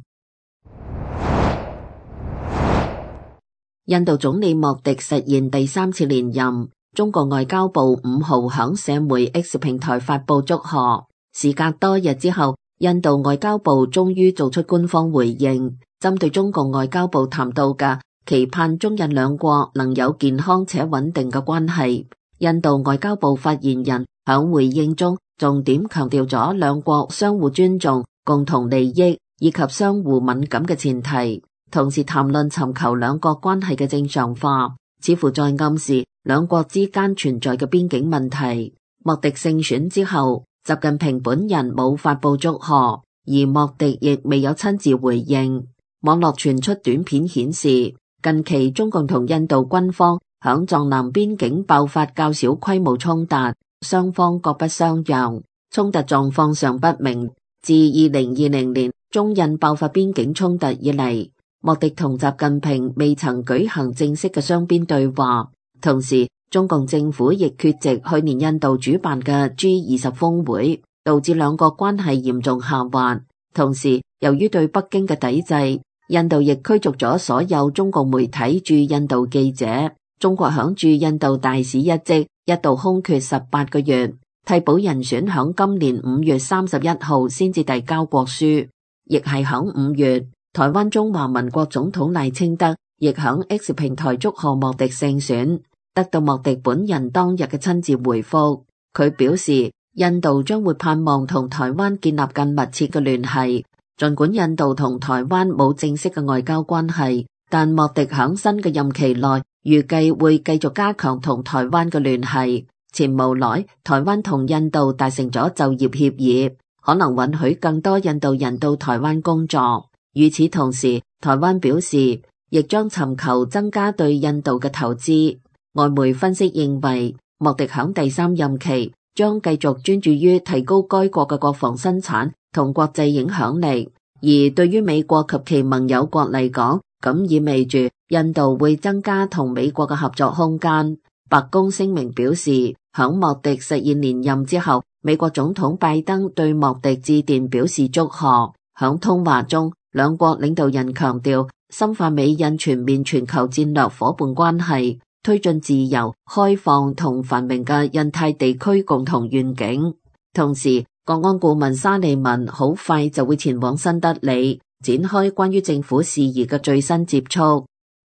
印度總理莫迪實現第三次連任，中國外交部五號響社媒 X 平台發布祝賀。時隔多日之後，印度外交部終於做出官方回應，針對中共外交部談到嘅期盼中印兩國能有健康且穩定嘅關係。印度外交部發言人響回應中重點強調咗兩國相互尊重、共同利益以及相互敏感嘅前提，同時談論尋求兩國關係嘅正常化，似乎在暗示兩國之間存在嘅邊境問題。莫迪勝選之後，習近平本人冇發布祝賀，而莫迪亦未有親自回應。網絡傳出短片顯示，近期中共同印度軍方響藏南邊境爆發較小規模衝突，雙方各不相讓，衝突狀況尚不明。自二零二零年中印爆發邊境衝突以嚟，莫迪同習近平未曾舉行正式嘅雙邊對話。同時，中共政府亦缺席去年印度主辦嘅 G 二十峰會，導致兩國關係嚴重下滑。同時，由於對北京嘅抵制，印度亦驅逐咗所有中共媒體駐印度記者。中國響駐印度大使一職一度空缺十八個月，替補人選響今年五月三十一號先至遞交國書。亦係響五月，台灣中華民國總統賴清德亦響 X 平台祝賀莫迪勝選，得到莫迪本人當日嘅親自回覆。佢表示，印度將會盼望同台灣建立更密切嘅聯繫。儘管印度同台灣冇正式嘅外交關係，但莫迪響新嘅任期內預計會繼續加強同台灣嘅聯繫。前無耐，台灣同印度達成咗就業協議，可能允許更多印度人到台灣工作。與此同時，台灣表示亦將尋求增加對印度嘅投資。外媒分析認為，莫迪響第三任期將繼續專注於提高該國嘅國防生產同國際影響力，而對於美國及其盟友國嚟講，咁意味住印度會增加同美國嘅合作空間。白宮聲明表示，響莫迪實現連任之後，美國總統拜登對莫迪致電表示祝賀。響通話中，兩國領導人強調深化美印全面全球戰略夥伴關係，推進自由、開放同繁榮嘅印太地區共同願景。同時，國安顧問沙利文好快就會前往新德里，展開關於政府事宜嘅最新接觸。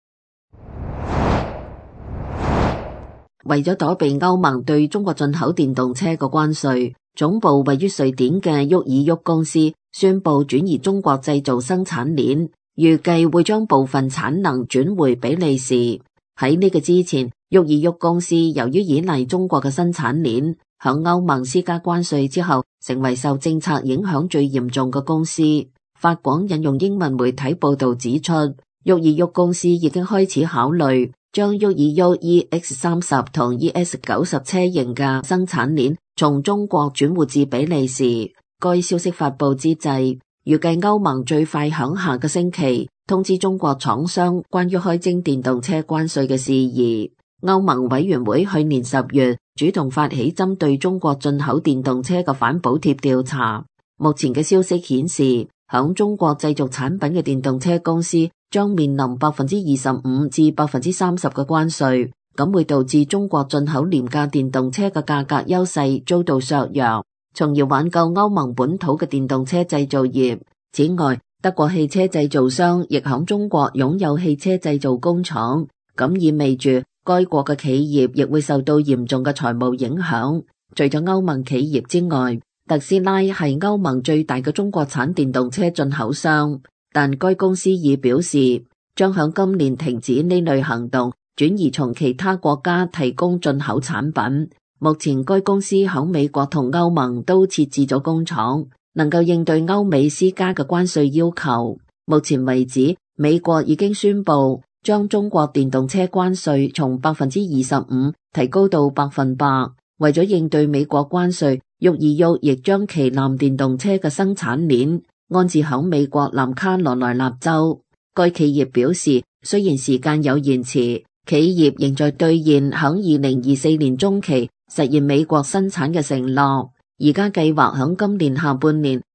為咗躲避歐盟對中國進口電動車嘅關稅，總部位於瑞典嘅沃爾沃公司宣布轉移中國製造生產鏈，預計會將部分產能轉回比利時。喺呢個之前，沃爾沃公司由於依賴中國嘅生產鏈，響歐盟施加關稅之後，成為受政策影響最嚴重嘅公司。法廣引用英文媒體報道指出，沃爾沃公司已經開始考慮將沃爾沃 E X 三十同 E S 九十車型嘅生產鏈從中國轉換至比利時。該消息發佈之際，預計歐盟最快響下個星期通知中國廠商關於開徵電動車關稅嘅事宜。歐盟委員會去年十月主動發起針對中國進口電動車嘅反補貼調查。目前嘅消息顯示，響中國製造產品嘅電動車公司將面臨百分之二十五至百分之三十嘅關稅，咁會導致中國進口廉價電動車嘅價格優勢遭到削弱，從而挽救歐盟本土嘅電動車製造業。此外，德國汽車製造商亦響中國擁有汽車製造工廠，咁意味住該國嘅企業亦會受到嚴重嘅財務影響。除咗歐盟企業之外，特斯拉係歐盟最大嘅中國產電動車進口商，但該公司已表示將響今年停止呢類行動，轉移從其他國家提供進口產品。目前該公司響美國同歐盟都設置咗工廠，能夠應對歐美施加嘅關稅要求。目前為止，美國已經宣布將中國電動車關稅從百分之二十五提高到百分百。為咗應對美國關稅，沃爾沃亦將旗艦電動車嘅生產鏈安置響美國南卡羅來納州。該企業表示，雖然時間有延遲，企業仍在兌現響二零二四年中期實現美國生產嘅承諾。而家計劃響今年下半年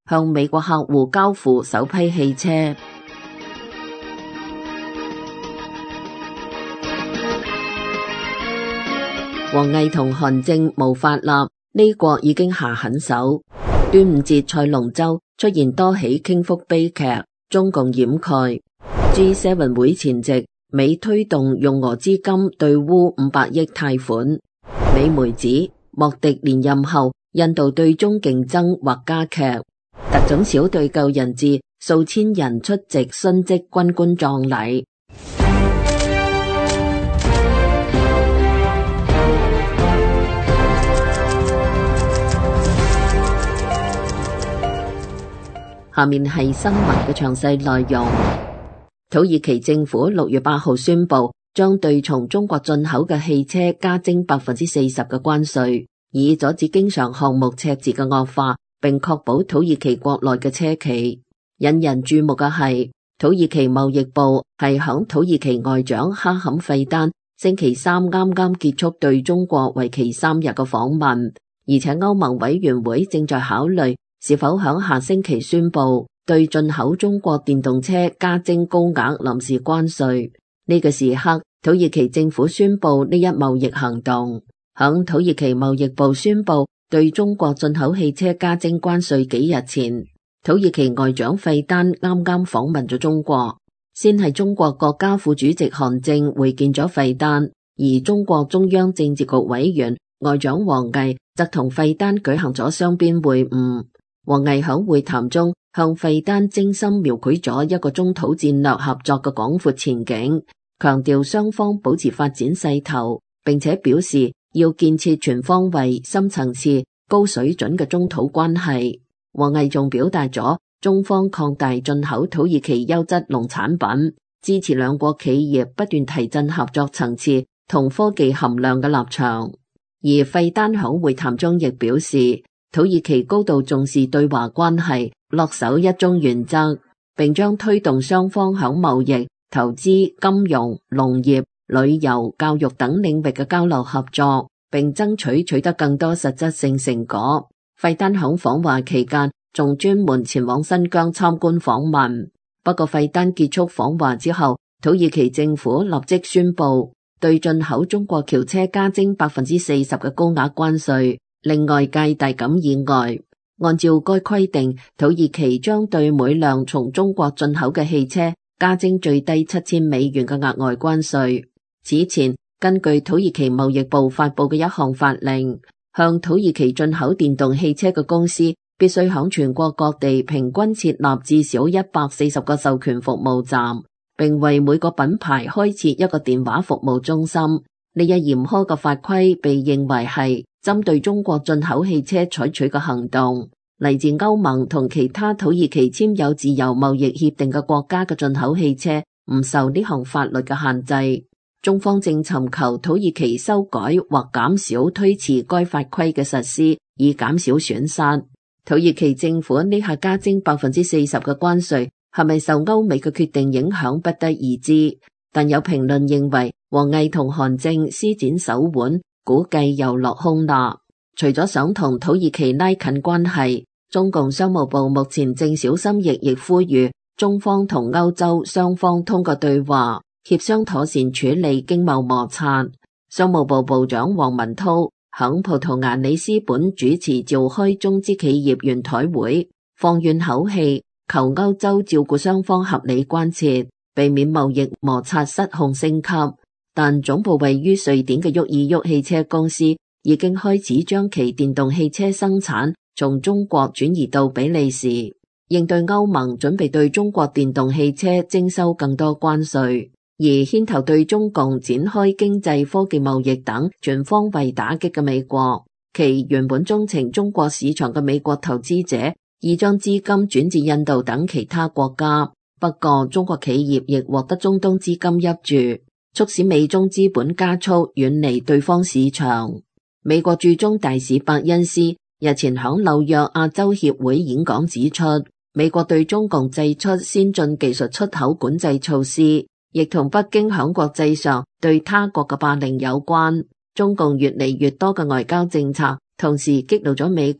向美國客戶交付首批汽車。王毅同韓正無法立，呢國已經下狠手。端午節賽龍舟出現多起傾覆悲劇，中共掩蓋。G 七 會前夕，美推動用俄資金對烏五百億貸款。美媒指莫迪連任後，印度對中競爭或加劇。特種小隊救人質，數千人出席殉職軍官葬禮。下面係新聞嘅詳細內容。土耳其政府六月八號宣布，將對從中國進口嘅汽車加徵百分之四十嘅關稅，以阻止經常項目赤字嘅惡化，並確保土耳其國內嘅車企。引人注目嘅係，土耳其貿易部係響土耳其外長哈坎費丹星期三啱啱結束對中國為期三日嘅訪問，而且歐盟委員會正在考慮是否響下星期宣布對進口中國電動車加徵高額臨時關稅。呢個時刻，土耳其政府宣布呢一貿易行動。響土耳其貿易部宣布對中國進口汽車加徵關稅幾日前，土耳其外長費丹啱啱訪問咗中國。先係中國國家副主席韓正會見咗費丹，而中國中央政治局委員外長王毅則同費丹舉行咗雙邊會晤。王毅響會談中向費丹精心描繪咗一個中土戰略合作嘅廣闊前景，強調雙方保持發展勢頭，並且表示要建設全方位、深層次、高水準嘅中土關係。王毅仲表達咗中方擴大進口土耳其優質農產品，支持兩國企業不斷提振合作層次同科技含量嘅立場。而費丹響會談中亦表示，土耳其高度重視對華關係，恪守一中原則，並將推動雙方響貿易、投資、金融、農業、旅遊、教育等領域嘅交流合作，並爭取取得更多實質性成果。費丹響訪華期間，仲專門前往新疆參觀訪問。不過費丹結束訪華之後，土耳其政府立即宣布對進口中國轎車加徵百分之四十嘅高額關稅，令外界大感意外。按照該規定，土耳其將對每輛從中國進口嘅汽車加徵最低七千美元嘅額外關稅。此前，根據土耳其貿易部發布嘅一項法令，向土耳其進口電動汽車嘅公司必須響全國各地平均設立至少一百四十個授權服務站，並為每個品牌開設一個電話服務中心。呢一嚴苛嘅法規被認為係針對中國進口汽車採取嘅行動。嚟自歐盟同其他土耳其簽有自由貿易協定嘅國家嘅進口汽車唔受呢項法律嘅限制。中方正尋求土耳其修改或減少推遲該法規嘅實施，以減少損失。土耳其政府呢下加徵百分之四十嘅關稅，係咪受歐美嘅決定影響，不得而知。但有評論認為，王毅同韓正施展手腕，估計又落空啦。除咗想同土耳其拉近關係，中共商務部目前正小心翼翼呼籲中方同歐洲雙方通過對話協商妥善處理經貿摩擦。商務部部長王文濤響葡萄牙里斯本主持召開中資企業圓台會，放軟口氣，求歐洲照顧雙方合理關切，避免貿易摩擦失控升級。但總部位於瑞典嘅沃爾沃汽車公司已經開始將其電動汽車生產從中國轉移到比利時，應對歐盟準備對中國電動汽車徵收更多關稅。而牽頭對中共展開經濟科技貿易等全方位打擊嘅美國，其原本鍾情中國市場嘅美國投資者已將資金轉至印度等其他國家。不過中國企業亦獲得中東資金挹注，促使美中資本加速遠離對方市場。美國駐中大使伯恩斯日前響紐約亞洲協會演講指出，美國對中共祭出先進技術出口管制措施，亦同北京響國際上對他國嘅霸凌有關。中共越嚟越多嘅外交政策，同時激怒咗美國，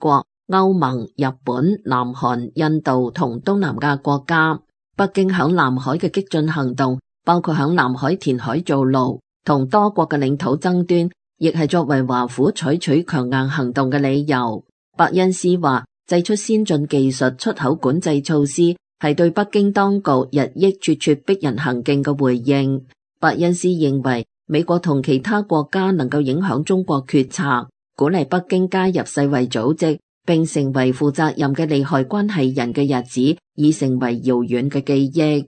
歐盟、日本、南韓、印度同東南亞國家。北京響南海嘅激進行動，包括響南海填海造陸同多國嘅領土爭端，亦係作為華府採取強硬行動嘅理由。伯恩斯話，祭出先進技術出口管制措施係對北京當局日益咄咄逼人行徑嘅回應。伯恩斯認為，美國同其他國家能夠影響中國決策，鼓勵北京加入世衛組織，並成為負責任嘅利害關係人嘅日子已成為遙遠嘅記憶。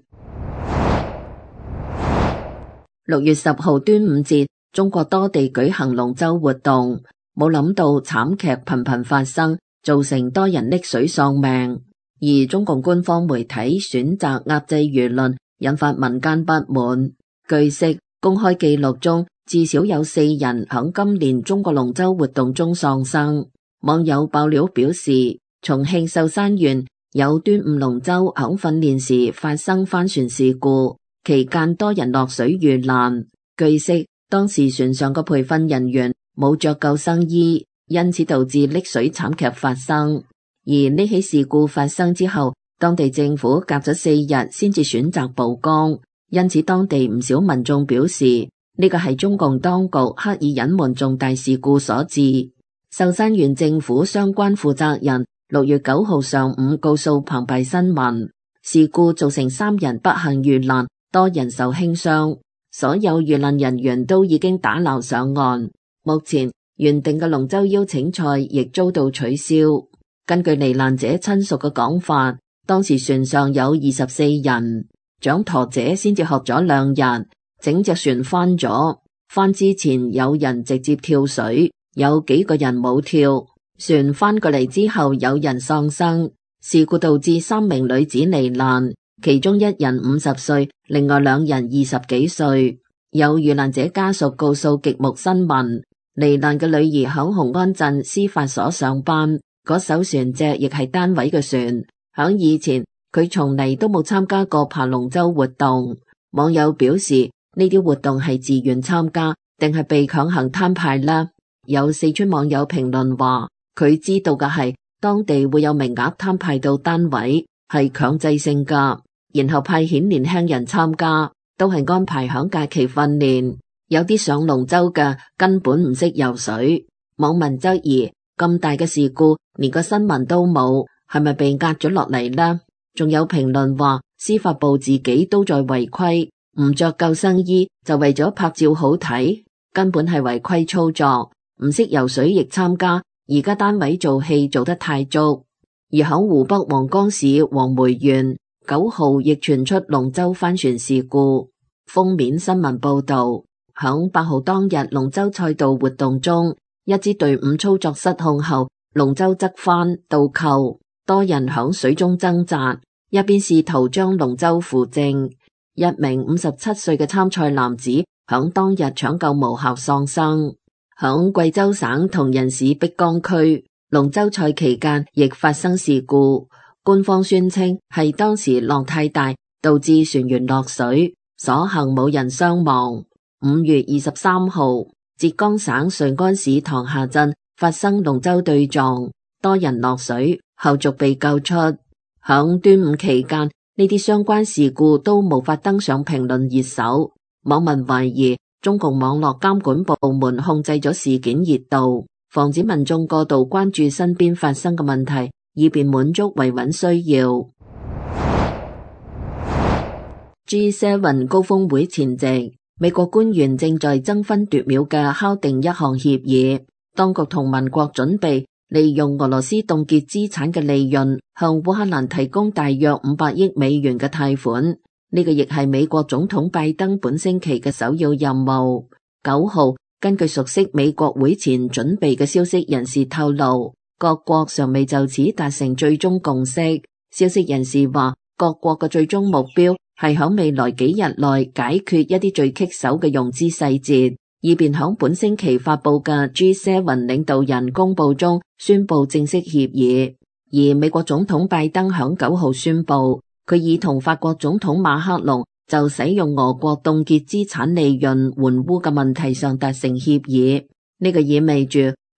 六月十號端午節，中國多地舉行龍舟活動，冇諗到慘劇頻頻發生，造成多人溺水喪命。而中共官方媒體選擇壓制輿論，引發民間不滿。據悉，公開記錄中至少有四人響今年中國龍舟活動中喪生。網友爆料表示，重慶壽山縣有端午龍舟響訓練時發生翻船事故，期間多人落水遇難。據悉，當時船上嘅培訓人員冇着救生衣，因此導致溺水慘劇發生。而呢起事故發生之後，當地政府隔咗四日先至選擇曝光，因此當地唔少民眾表示，呢個係中共當局刻意隱瞞重大事故所致。壽山縣政府相關負責人六月九號上午告訴澎湃新聞，事故造成三人不幸遇難，多人受輕傷，所有遇難人員都已經打撈上岸。目前原定嘅龍舟邀請賽亦遭到取消。根據罹難者親屬嘅講法，當時船上有二十四人，掌舵者先至學咗兩日，整隻船翻咗。翻之前有人直接跳水，有幾個人冇跳。船翻過嚟之後有人喪生。事故導致三名女子罹難，其中一人五十歲，另外兩人二十幾歲。有遇難者家屬告訴極目新聞，罹難嘅女兒響雄安鎮司法所上班，嗰艘船隻亦係單位嘅船。響以前佢從嚟都冇參加過爬龍舟活動。網友表示，呢啲活動係自願參加定係被強行攤派呢？有四川網友評論話，佢知道嘅係當地會有名額攤派到單位，係強制性噶，然後派遣年輕人參加，都係安排響假期訓練。有啲上龍舟嘅根本唔識游水。網民質疑，咁大嘅事故連個新聞都冇，係咪被壓咗落嚟呢？仲有評論話，司法部自己都在違規，唔着救生衣就為咗拍照好睇，根本係違規操作。唔識游水亦參加，而家單位做戲做得太足。而響湖北黃岡市黃梅縣九號亦傳出龍舟翻船事故。封面新聞報道，響八號當日龍舟賽道活動中，一支隊伍操作失控後，龍舟側翻倒扣，多人響水中掙扎，一邊試圖將龍舟扶正。一名五十七歲嘅參賽男子響當日搶救無效喪生。響貴州省銅仁市碧江區，龍舟賽期間亦發生事故，官方宣稱係當時浪太大，導致船員落水，所幸冇人傷亡。五月二十三號，浙江省瑞安市塘下鎮發生龍舟對撞，多人落水，後續被救出。響端午期間，呢啲相關事故都無法登上評論熱搜，網民懷疑中共網絡監管部門控制咗事件熱度，防止民眾過度關注身邊發生嘅問題，以便滿足維穩需要。G 七 高峰會前夕，美國官員正在爭分奪秒嘅敲定一項協議，當局同盟國準備利用俄羅斯凍結資產嘅利潤，向烏克蘭提供大約五百億美元嘅貸款。呢個亦係美國總統拜登本星期嘅首要任務。九號，根據熟悉美國會前準備嘅消息人士透露，各國尚未就此達成最終共識。消息人士話，各國嘅最終目標係響未來幾日內解決一啲最棘手嘅融資細節，以便響本星期發佈嘅 G 七 領導人公報中宣佈正式協議。而美國總統拜登響九號宣佈，佢已同法國總統馬克龍就使用俄國凍結資產利潤援烏嘅問題上達成協議。呢個意味住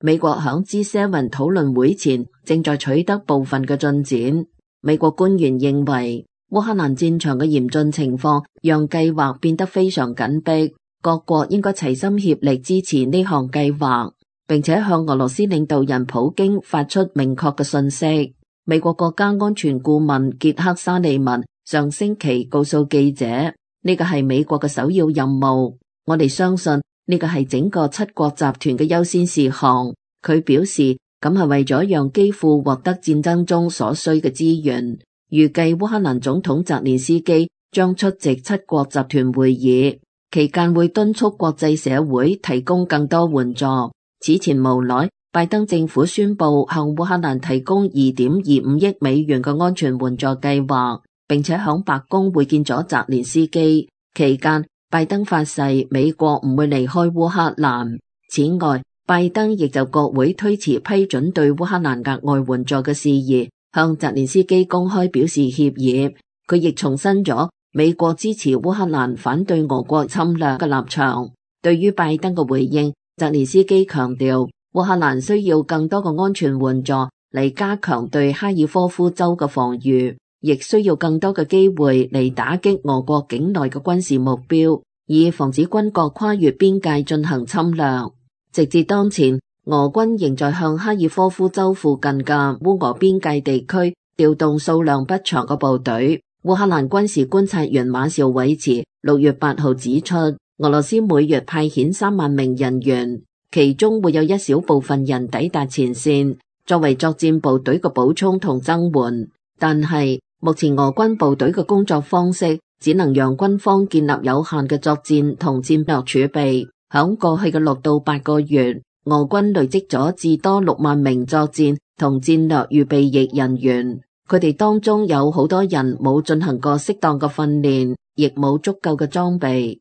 美國響 G 七 討論會前正在取得部分嘅進展。美國官員認為，烏克蘭戰場嘅嚴峻情況讓計劃變得非常緊迫，各國應該齊心協力支持呢項計劃，並且向俄羅斯領導人普京發出明確嘅信息。美國國家安全顧問傑克沙利文上星期告訴記者，呢個係美國嘅首要任務，我哋相信呢個係整個七國集團嘅優先事項。佢表示，咁係為咗讓基輔獲得戰爭中所需嘅資源。預計烏克蘭總統澤連斯基將出席七國集團會議，期間會敦促國際社會提供更多援助。此前無奈，拜登政府宣布向烏克蘭提供二點二五億美元嘅安全援助計劃，並且響白宮會見咗澤連斯基。期間，拜登發誓美國唔會離開烏克蘭。此外，拜登亦就國會推遲批准對烏克蘭額外援助嘅事宜，向澤連斯基公開表示歉意。佢亦重申咗美國支持烏克蘭反對俄國侵略嘅立場。對於拜登嘅回應，澤連斯基強調，烏克蘭需要更多嘅安全援助嚟加強對哈爾科夫州嘅防禦，亦需要更多嘅機會嚟打擊俄國境內嘅軍事目標，以防止軍國跨越邊界進行侵略。直至當前，俄軍仍在向哈爾科夫州附近嘅烏俄邊界地區調動數量不詳嘅部隊。烏克蘭軍事觀察員馬紹維茨六月八號指出，俄羅斯每月派遣三萬名人員，其中會有一小部分人抵達前線，作為作戰部隊嘅補充同增援。但係目前俄軍部隊嘅工作方式只能讓軍方建立有限嘅作戰同戰略儲備。響過去嘅六到八個月，俄軍累積咗至多六萬名作戰同戰略預備役人員，佢哋當中有好多人冇進行過適當嘅訓練，亦冇足夠嘅裝備。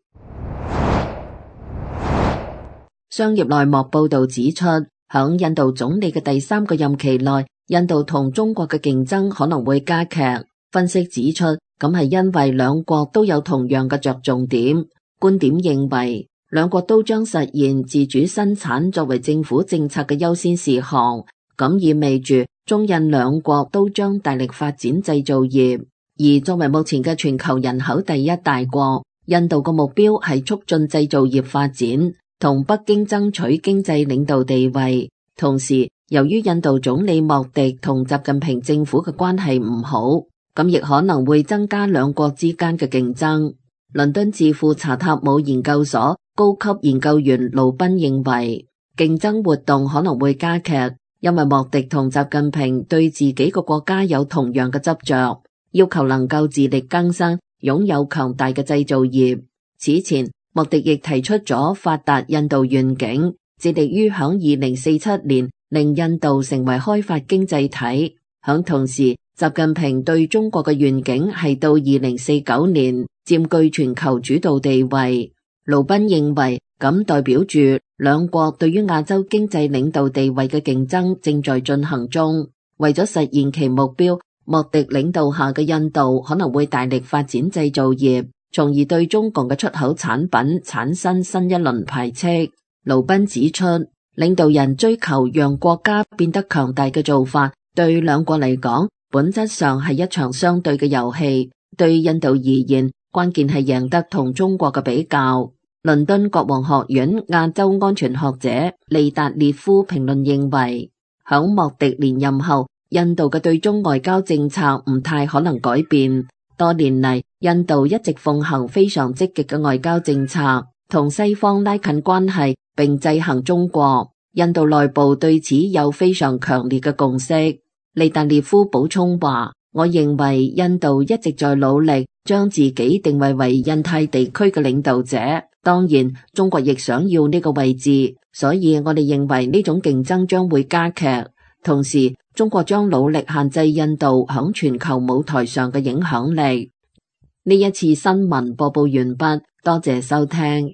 商業內幕報道指出，響印度總理嘅第三個任期內，印度同中國嘅競爭可能會加劇。分析指出，咁係因為兩國都有同樣嘅着重點。觀點認為，兩國都將實現自主生產作為政府政策嘅優先事項，咁意味住中印兩國都將大力發展製造業。而作為目前嘅全球人口第一大國，印度嘅目標係促進製造業發展，同北京爭取經濟領導地位。同時，由於印度總理莫迪同習近平政府嘅關係唔好，咁亦可能會增加兩國之間嘅競爭。倫敦智庫查塔姆研究所高級研究員盧賓認為，競爭活動可能會加劇，因為莫迪同習近平對自己個國家有同樣嘅執着，要求能夠自力更生，擁有強大嘅製造業。此前，莫迪亦提出咗發達印度願景，致力於響二零四七年令印度成為開發經濟體。響同時，習近平對中國嘅願景係到二零四九年佔據全球主導地位。盧賓認為，咁代表住兩國對於亞洲經濟領導地位嘅競爭正在進行中。為咗實現其目標，莫迪領導下嘅印度可能會大力發展製造業，從而對中國嘅出口產品產生新一輪排斥。盧賓指出，領導人追求讓國家變得強大嘅做法，對兩國嚟講，本質上係一場相對嘅遊戲。對印度而言，關鍵係贏得同中國嘅比較。倫敦國王學院亞洲安全學者利達列夫評論認為，響莫迪連任後，印度嘅對中外交政策唔太可能改變。多年嚟，印度一直奉行非常積極嘅外交政策，同西方拉近關係，並制衡中國。印度內部對此有非常強烈嘅共識。利達列夫補充話，我認為印度一直在努力將自己定位為印太地區嘅領導者，當然中國亦想要呢個位置，所以我哋認為呢種競爭將會加劇。同時，中國將努力限制印度響全球舞台上嘅影響力。呢一次新聞播報完畢，多謝收聽。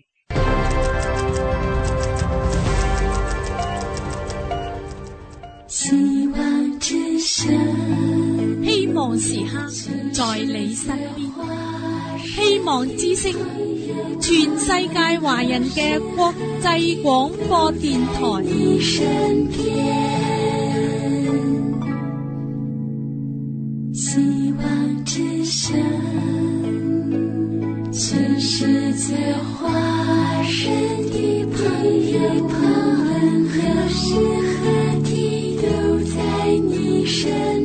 希望之聲，希望時刻在你身邊。 希望之聲，全世界華人嘅國際廣播電台。 希望之聲，全世界華人的朋友們，何時何地都在你身邊。